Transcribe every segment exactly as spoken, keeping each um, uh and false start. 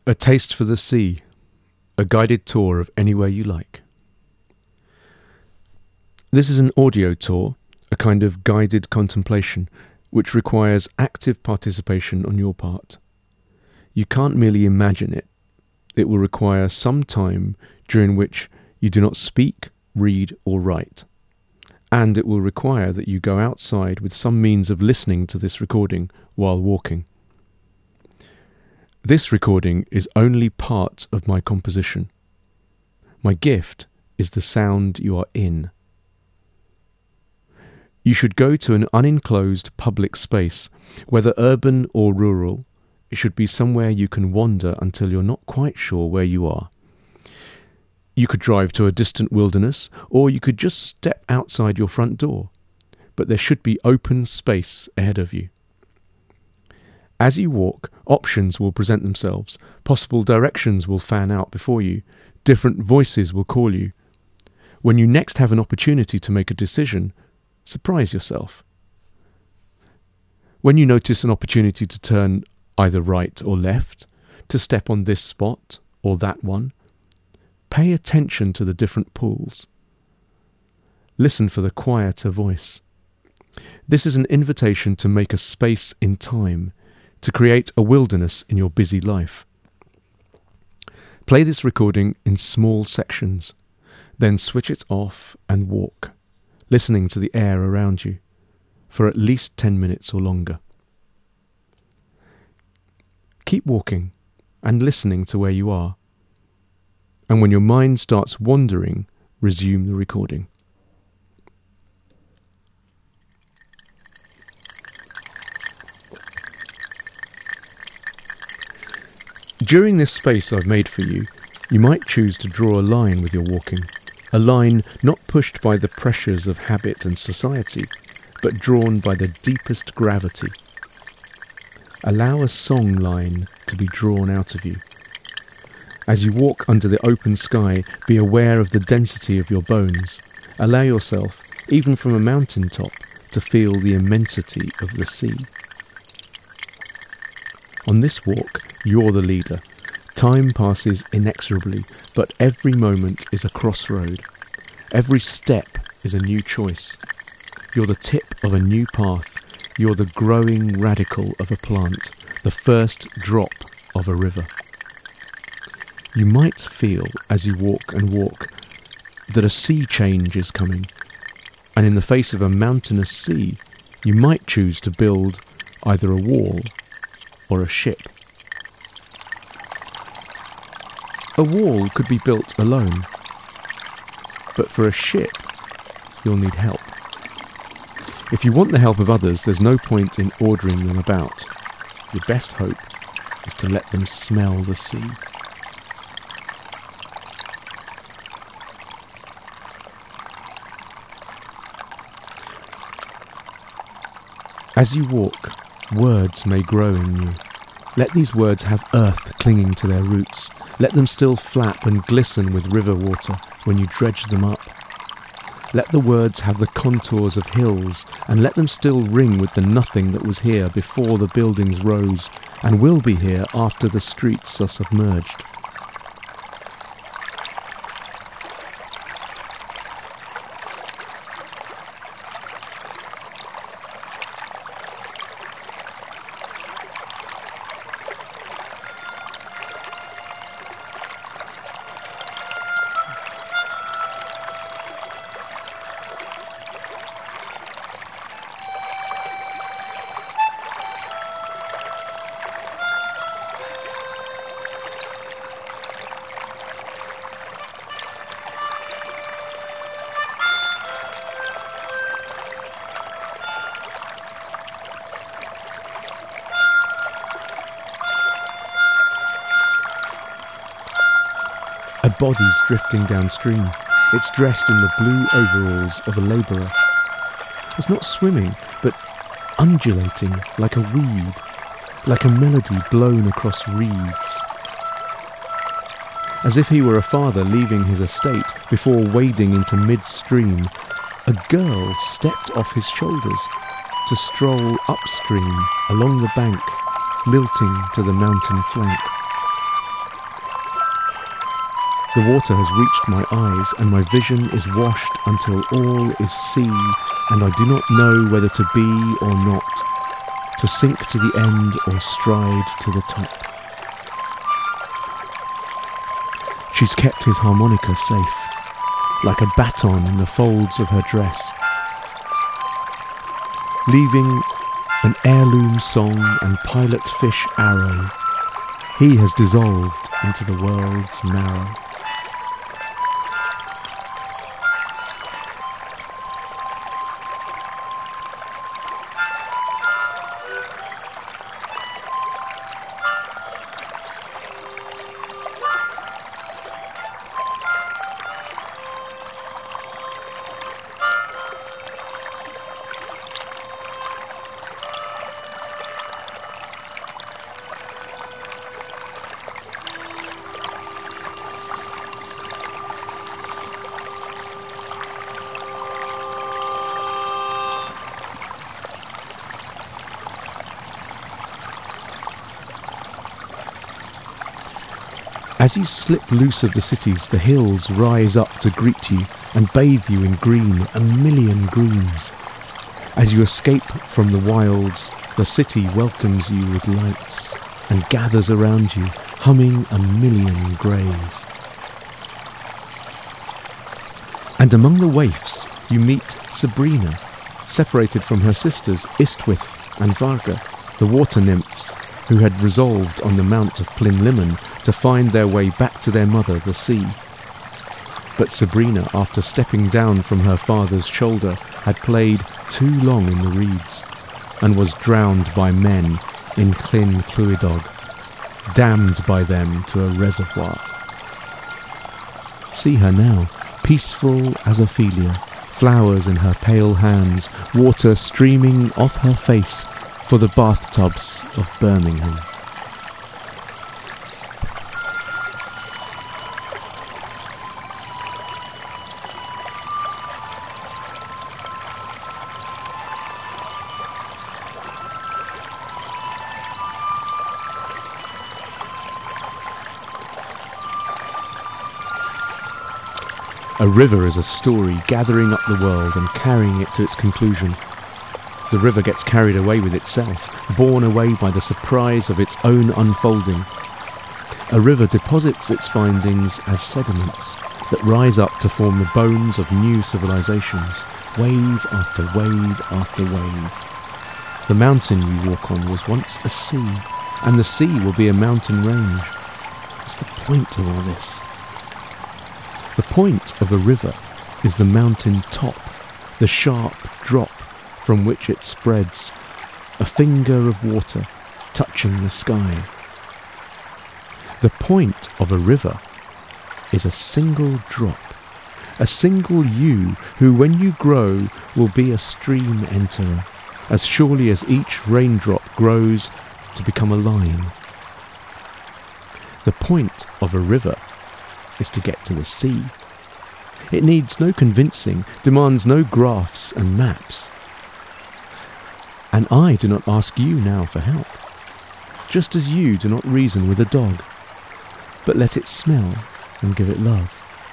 A taste for the sea, a guided tour of anywhere you like. This is an audio tour, a kind of guided contemplation, which requires active participation on your part. You can't merely imagine it. It will require some time during which you do not speak, read or write. And it will require that you go outside with some means of listening to this recording while walking. This recording is only part of my composition. My gift is the sound you are in. You should go to an unenclosed public space, whether urban or rural. It should be somewhere you can wander until you're not quite sure where you are. You could drive to a distant wilderness, or you could just step outside your front door, but there should be open space ahead of you. As you walk, options will present themselves, possible directions will fan out before you, different voices will call you. When you next have an opportunity to make a decision, surprise yourself. When you notice an opportunity to turn either right or left, to step on this spot or that one, pay attention to the different pulls. Listen for the quieter voice. This is an invitation to make a space in time, to create a wilderness in your busy life. Play this recording in small sections, then switch it off and walk, listening to the air around you, for at least ten minutes or longer. Keep walking and listening to where you are, and when your mind starts wandering, resume the recording. During this space I've made for you, you might choose to draw a line with your walking, a line not pushed by the pressures of habit and society, but drawn by the deepest gravity. Allow a song line to be drawn out of you. As you walk under the open sky, be aware of the density of your bones. Allow yourself, even from a mountaintop, to feel the immensity of the sea. On this walk, you're the leader. Time passes inexorably, but every moment is a crossroad. Every step is a new choice. You're the tip of a new path. You're the growing radical of a plant, the first drop of a river. You might feel, as you walk and walk, that a sea change is coming, and in the face of a mountainous sea, you might choose to build either a wall or a ship. A wall could be built alone, but for a ship, you'll need help. If you want the help of others, there's no point in ordering them about. Your best hope is to let them smell the sea. As you walk, words may grow in you. Let these words have earth clinging to their roots. Let them still flap and glisten with river water when you dredge them up. Let the words have the contours of hills, and let them still ring with the nothing that was here before the buildings rose, and will be here after the streets are submerged. A body's drifting downstream. It's dressed in the blue overalls of a labourer. It's not swimming, but undulating like a weed, like a melody blown across reeds. As if he were a father leaving his estate before wading into mid-stream, a girl stepped off his shoulders to stroll upstream along the bank, lilting to the mountain flank. The water has reached my eyes, and my vision is washed until all is sea, and I do not know whether to be or not, to sink to the end or stride to the top. She's kept his harmonica safe, like a baton in the folds of her dress, leaving an heirloom song and pilot fish arrow. He has dissolved into the world's marrow. As you slip loose of the cities, the hills rise up to greet you and bathe you in green, a million greens. As you escape from the wilds, the city welcomes you with lights and gathers around you, humming a million greys. And among the waifs you meet Sabrina, separated from her sisters Istwith and Varga, the water nymphs, who had resolved on the Mount of Plinlimmon to find their way back to their mother, the sea. But Sabrina, after stepping down from her father's shoulder, had played too long in the reeds, and was drowned by men in Llyn Clwydog, damned by them to a reservoir. See her now, peaceful as Ophelia, flowers in her pale hands, water streaming off her face for the bathtubs of Birmingham. A river is a story gathering up the world and carrying it to its conclusion. The river gets carried away with itself, borne away by the surprise of its own unfolding. A river deposits its findings as sediments that rise up to form the bones of new civilizations, wave after wave after wave. The mountain you walk on was once a sea, and the sea will be a mountain range. What's the point of all this? The point of a river is the mountain top, the sharp drop from which it spreads, a finger of water touching the sky. The point of a river is a single drop, a single you who, when you grow, will be a stream enterer, as surely as each raindrop grows to become a line. The point of a river is to get to the sea. It needs no convincing, demands no graphs and maps. And I do not ask you now for help, just as you do not reason with a dog, but let it smell and give it love.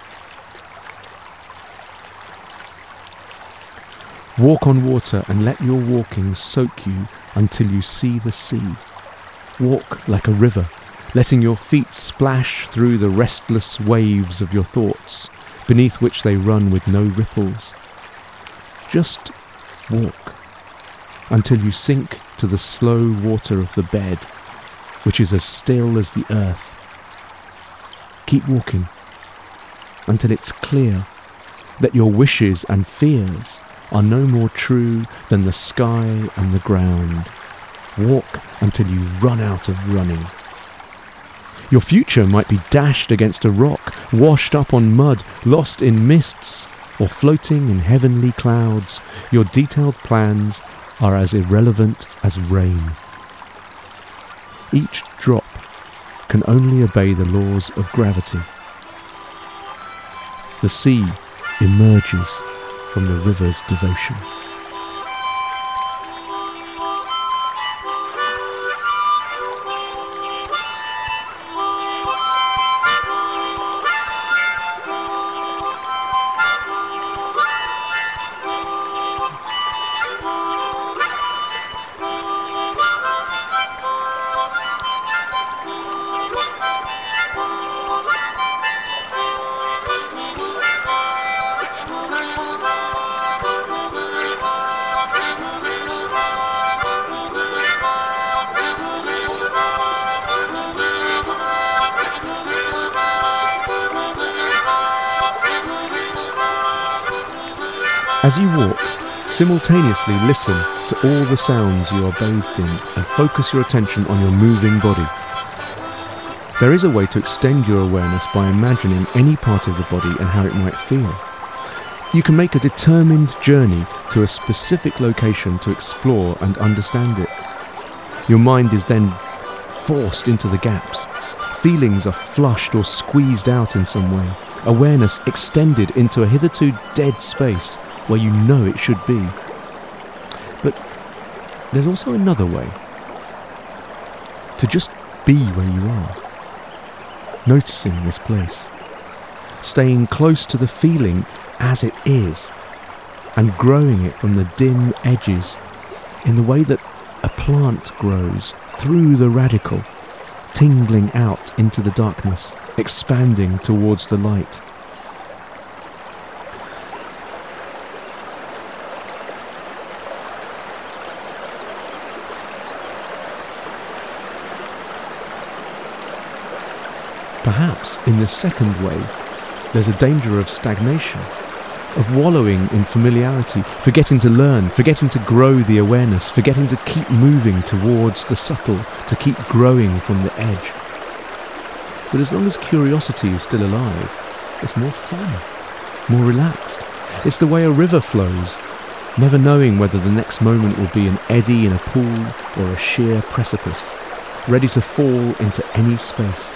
Walk on water and let your walking soak you until you see the sea. Walk like a river, letting your feet splash through the restless waves of your thoughts, beneath which they run with no ripples. Just walk until you sink to the slow water of the bed, which is as still as the earth. Keep walking until it's clear that your wishes and fears are no more true than the sky and the ground. Walk until you run out of running. Your future might be dashed against a rock, washed up on mud, lost in mists, or floating in heavenly clouds. Your detailed plans are as irrelevant as rain. Each drop can only obey the laws of gravity. The sea emerges from the river's devotion. As you walk, simultaneously listen to all the sounds you are bathed in and focus your attention on your moving body. There is a way to extend your awareness by imagining any part of the body and how it might feel. You can make a determined journey to a specific location to explore and understand it. Your mind is then forced into the gaps. Feelings are flushed or squeezed out in some way. Awareness extended into a hitherto dead space where you know it should be. But there's also another way. To just be where you are. Noticing this place. Staying close to the feeling as it is. And growing it from the dim edges in the way that a plant grows through the radical, tingling out into the darkness, expanding towards the light. Perhaps in the second way, there's a danger of stagnation, of wallowing in familiarity, forgetting to learn, forgetting to grow the awareness, forgetting to keep moving towards the subtle, to keep growing from the edge. But as long as curiosity is still alive, it's more fun, more relaxed. It's the way a river flows, never knowing whether the next moment will be an eddy in a pool or a sheer precipice, ready to fall into any space.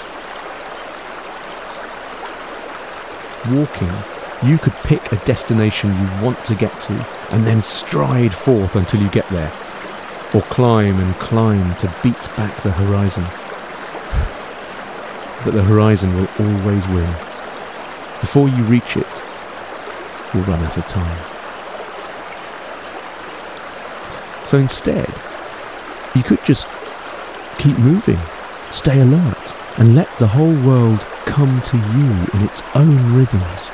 Walking, you could pick a destination you want to get to and then stride forth until you get there, or climb and climb to beat back the horizon. But the horizon will always win. Before you reach it, you'll run out of time. So instead, you could just keep moving, stay alert, and let the whole world come to you in its own rhythms.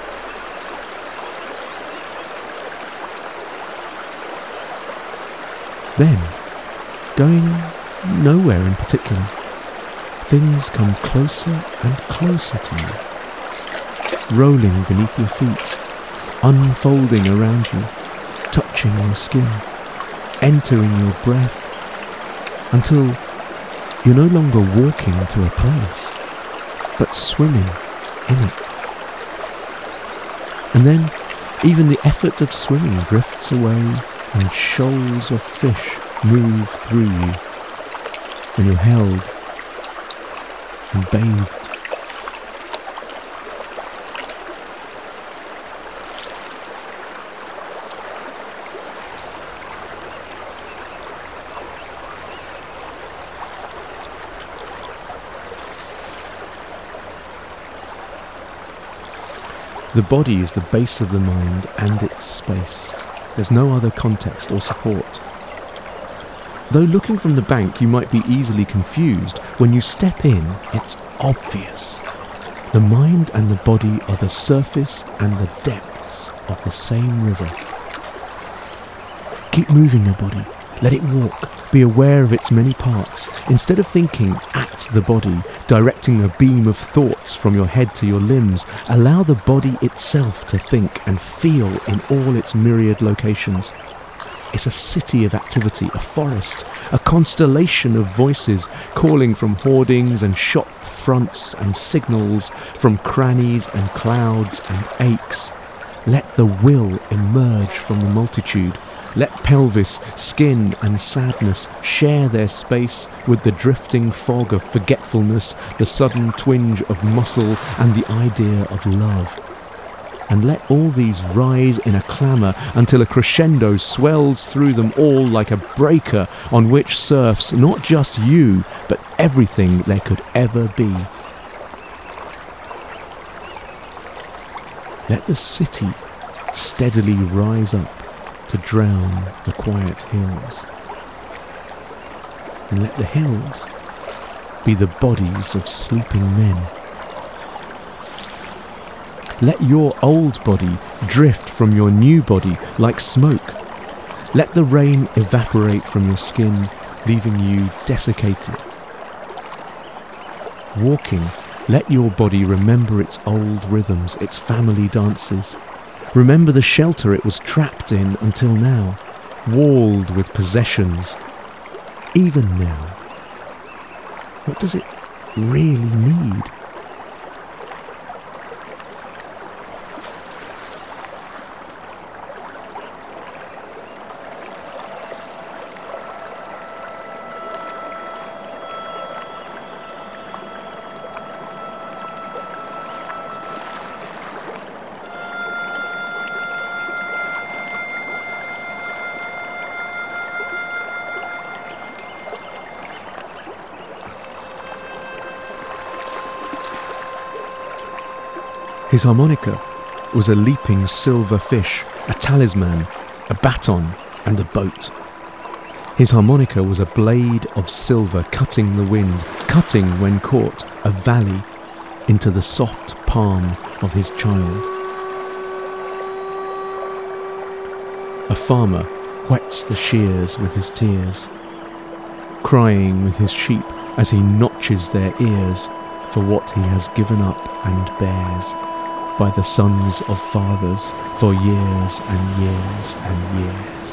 Then, going nowhere in particular, things come closer and closer to you, rolling beneath your feet, unfolding around you, touching your skin, entering your breath, until you're no longer walking to a place, but swimming in it. And then even the effort of swimming drifts away and shoals of fish move through you, and you're held and bathed. The body is the base of the mind and its space. There's no other context or support. Though looking from the bank you might be easily confused, when you step in, it's obvious. The mind and the body are the surface and the depths of the same river. Keep moving your body. Let it walk. Be aware of its many parts. Instead of thinking at the body, directing a beam of thoughts from your head to your limbs, allow the body itself to think and feel in all its myriad locations. It's a city of activity, a forest, a constellation of voices calling from hoardings and shop fronts and signals, from crannies and clouds and aches. Let the will emerge from the multitude. Let pelvis, skin and sadness share their space with the drifting fog of forgetfulness, the sudden twinge of muscle and the idea of love. And let all these rise in a clamour until a crescendo swells through them all like a breaker on which surfs not just you, but everything there could ever be. Let the city steadily rise up to drown the quiet hills. And let the hills be the bodies of sleeping men. Let your old body drift from your new body like smoke. Let the rain evaporate from your skin, leaving you desiccated. Walking, let your body remember its old rhythms, its family dances. Remember the shelter it was trapped in until now, walled with possessions. Even now, what does it really need? His harmonica was a leaping silver fish, a talisman, a baton, and a boat. His harmonica was a blade of silver cutting the wind, cutting, when caught, a valley into the soft palm of his child. A farmer wets the shears with his tears, crying with his sheep as he notches their ears for what he has given up and bears by the sons of fathers for years and years and years.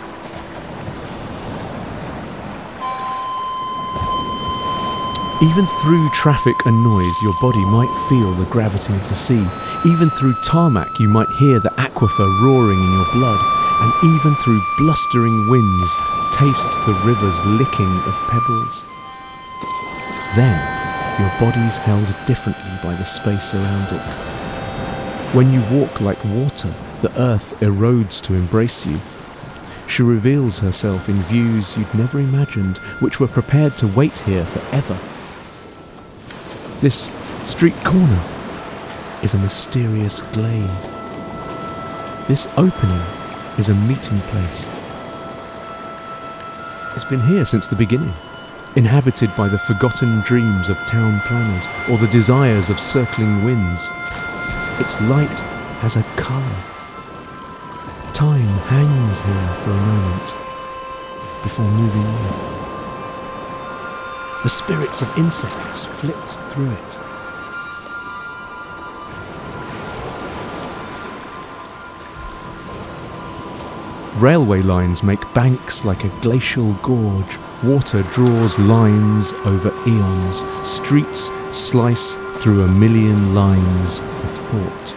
Even through traffic and noise, your body might feel the gravity of the sea. Even through tarmac, you might hear the aquifer roaring in your blood. And even through blustering winds, taste the river's licking of pebbles. Then, your body's held differently by the space around it. When you walk like water, the earth erodes to embrace you. She reveals herself in views you'd never imagined, which were prepared to wait here forever. This street corner is a mysterious glade. This opening is a meeting place. It's been here since the beginning, inhabited by the forgotten dreams of town planners or the desires of circling winds. Its light has a colour. Time hangs here for a moment before moving on. The spirits of insects flit through it. Railway lines make banks like a glacial gorge. Water draws lines over eons. Streets slice through a million lines of thought.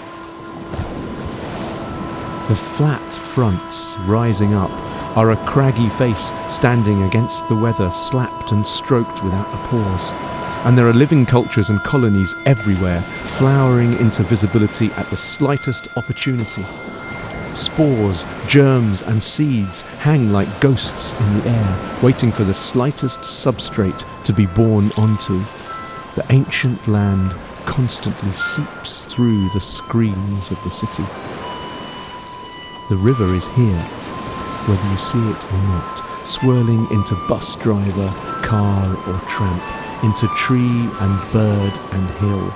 The flat fronts rising up are a craggy face standing against the weather, slapped and stroked without a pause. And there are living cultures and colonies everywhere, flowering into visibility at the slightest opportunity. Spores, germs and seeds hang like ghosts in the air, waiting for the slightest substrate to be born onto. The ancient land constantly seeps through the screens of the city. The river is here, whether you see it or not, swirling into bus driver, car or tramp, into tree and bird and hill.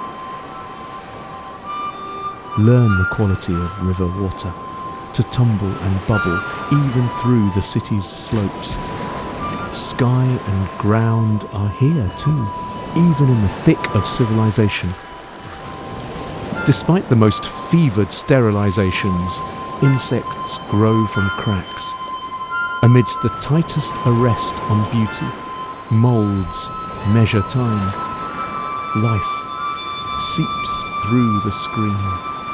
Learn the quality of river water, to tumble and bubble even through the city's slopes. Sky and ground are here too, even in the thick of civilization. Despite the most fevered sterilizations, insects grow from cracks. Amidst the tightest arrest on beauty, moulds measure time. Life seeps through the screen.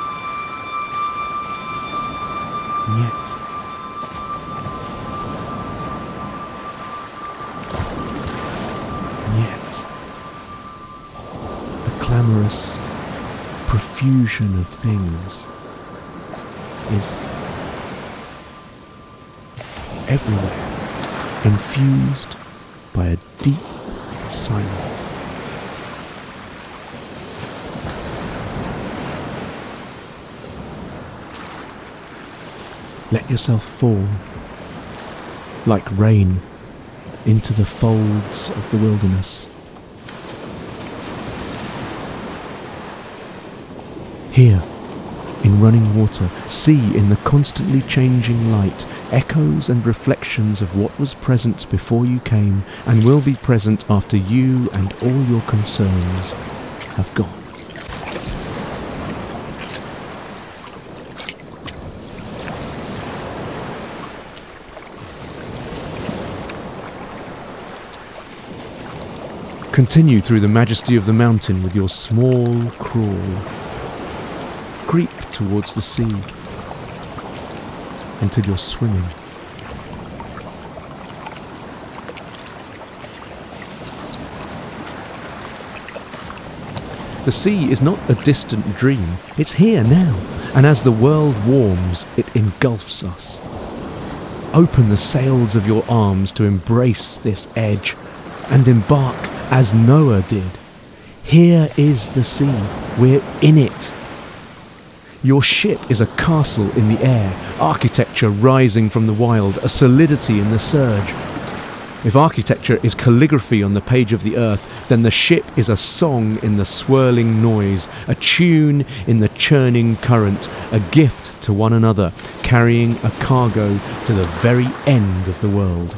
Yet, yet, the clamorous profusion of things is everywhere, infused by a deep silence. Let yourself fall, like rain, into the folds of the wilderness. Here, in running water, see in the constantly changing light echoes and reflections of what was present before you came and will be present after you and all your concerns have gone. Continue through the majesty of the mountain with your small crawl. Creep towards the sea until you're swimming. The sea is not a distant dream, it's here now, and as the world warms, it engulfs us. Open the sails of your arms to embrace this edge, and embark as Noah did. Here is the sea, we're in it. Your ship is a castle in the air, architecture rising from the wild, a solidity in the surge. If architecture is calligraphy on the page of the earth, then the ship is a song in the swirling noise, a tune in the churning current, a gift to one another, carrying a cargo to the very end of the world.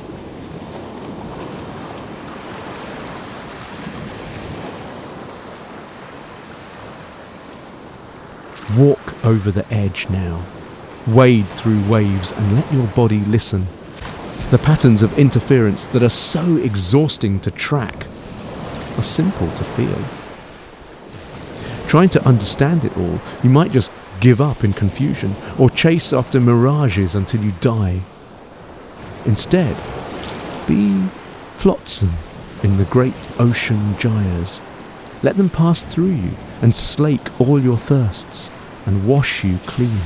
Walk over the edge now. Wade through waves and let your body listen. The patterns of interference that are so exhausting to track are simple to feel. Trying to understand it all, you might just give up in confusion or chase after mirages until you die. Instead, be flotsam in the great ocean gyres. Let them pass through you and slake all your thirsts and wash you clean.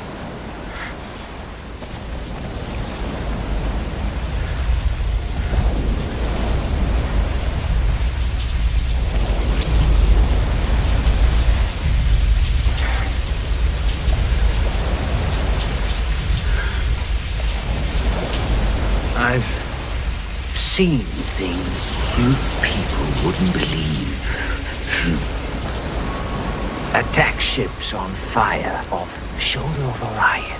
I've seen things you people wouldn't believe. Attack ships on fire off the shoulder of Orion.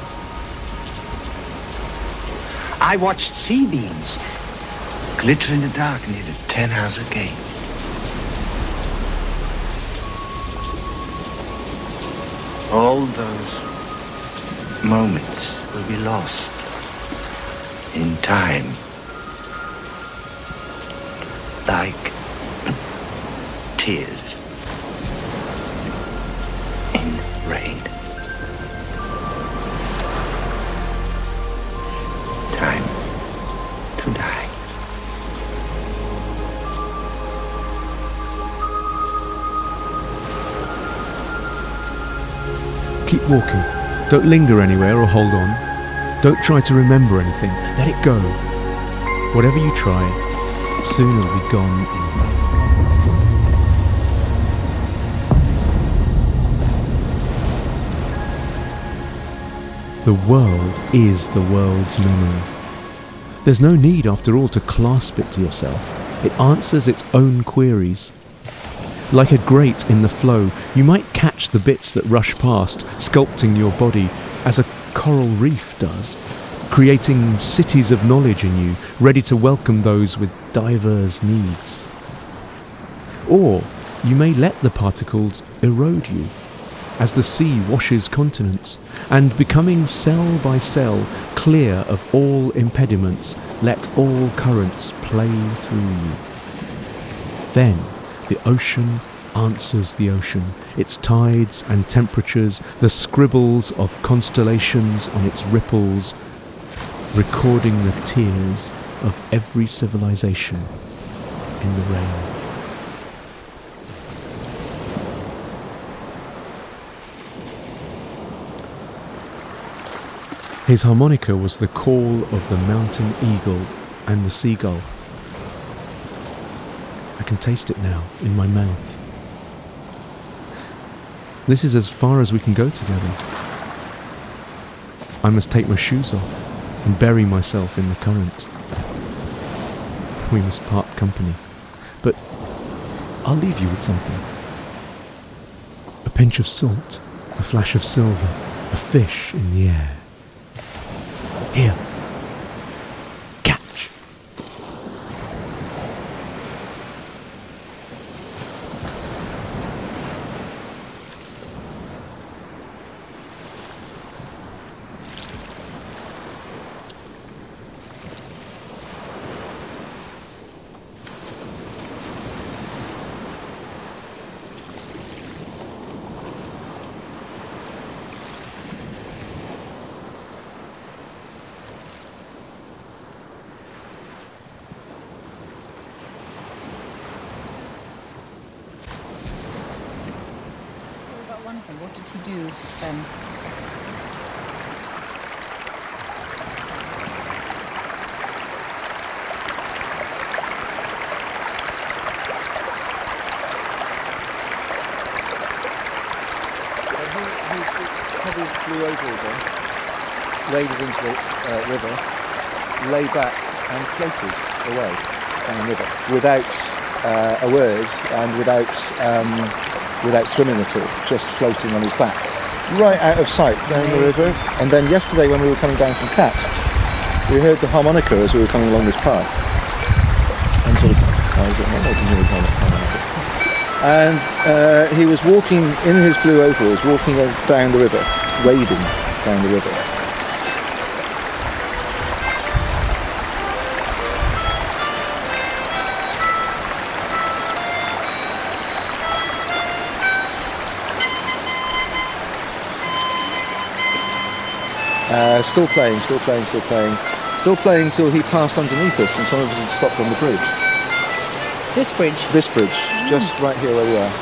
I watched sea beams glitter in the dark near the Ten Hauser Gate. All those moments will be lost in time, like tears in rain. Time to die. Keep walking. Don't linger anywhere or hold on. Don't try to remember anything. Let it go. Whatever you try, soon it'll be gone anyway. The world is the world's memory. There's no need, after all, to clasp it to yourself. It answers its own queries. Like a grate in the flow, you might catch the bits that rush past, sculpting your body as a coral reef does, creating cities of knowledge in you, ready to welcome those with diverse needs. Or you may let the particles erode you, as the sea washes continents, and becoming cell by cell clear of all impediments, let all currents play through you. Then the ocean answers the ocean, its tides and temperatures, the scribbles of constellations on its ripples, recording the tears of every civilization in the rain. His harmonica was the call of the mountain eagle and the seagull. I can taste it now in my mouth. This is as far as we can go together. I must take my shoes off and bury myself in the current. We must part company, but I'll leave you with something. A pinch of salt, a flash of silver, a fish in the air. Here, catch. about one of them? What did he do then? Had his blue overalls on, waded into the uh, river, lay back and floated away down the river without uh, a word and without um, without swimming at all, just floating on his back, right out of sight down the river. And then yesterday when we were coming down from Cat, we heard the harmonica as we were coming along this path. And sort of, oh, is it not? I can hear his harmonica. And uh, he was walking in his blue overalls, walking down the river, wading down the river. Uh, still playing, still playing, still playing. Still playing till he passed underneath us and some of us had stopped on the bridge. This bridge? This bridge, just right here where we are.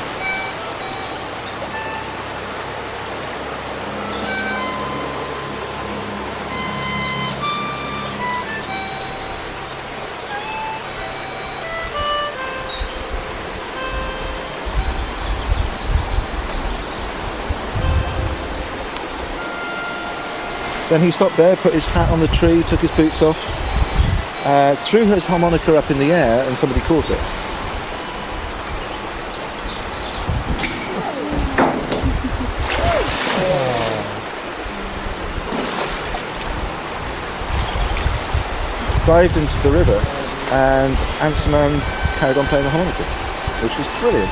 Then he stopped there, put his hat on the tree, took his boots off, uh, threw his harmonica up in the air and somebody caught it. Dived into the river and Ansaman carried on playing the harmonica, which was brilliant.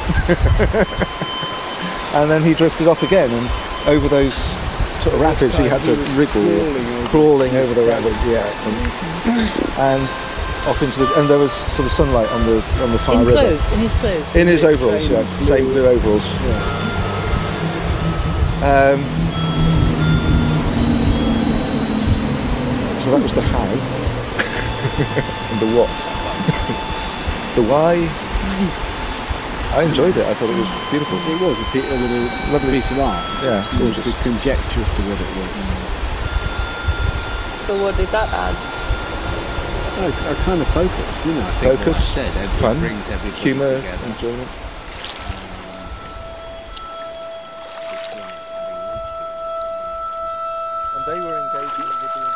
And then he drifted off again, and over those sort of rapids he had to wriggle, crawling, crawling over the rapids, yeah, and, and off into the, and there was sort of sunlight on the on the far in river. Clothes, in his clothes? In his overalls, same yeah, blue. Same blue overalls. Yeah. Um, so that was the how. And the what? The why? I enjoyed it. I thought it was beautiful. It was a, bit, a little lovely piece of art. Yeah, it was a bit conjecture as to what it was. So what did that add? Well, it's a kind of focus, you know. I think focus, what I said, it fun, brings everything humour, together. enjoyment. And they were engaging with the